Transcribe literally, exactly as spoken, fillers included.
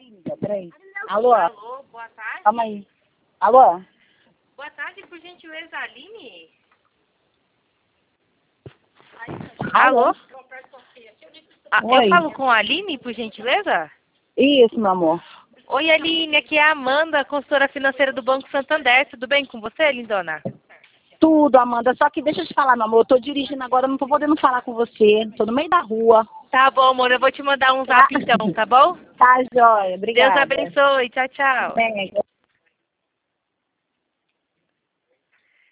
Peraí. Alô? Alô, boa tarde. Calma aí. Alô? Boa tarde, por gentileza, Aline? Alô? Ah, Oi. eu falo com a Aline, por gentileza? Isso, meu amor. Oi, Aline, aqui é a Amanda, consultora financeira do Banco Santander. Tudo bem com você, lindona? Tudo, Amanda. Só que deixa eu te falar, meu amor. Eu tô dirigindo agora, não tô podendo falar com você. Tô no meio da rua. Tá bom, amor, eu vou te mandar um zap então, tá bom? Tá, joia. Deus Obrigada. abençoe, tchau, tchau. Bem,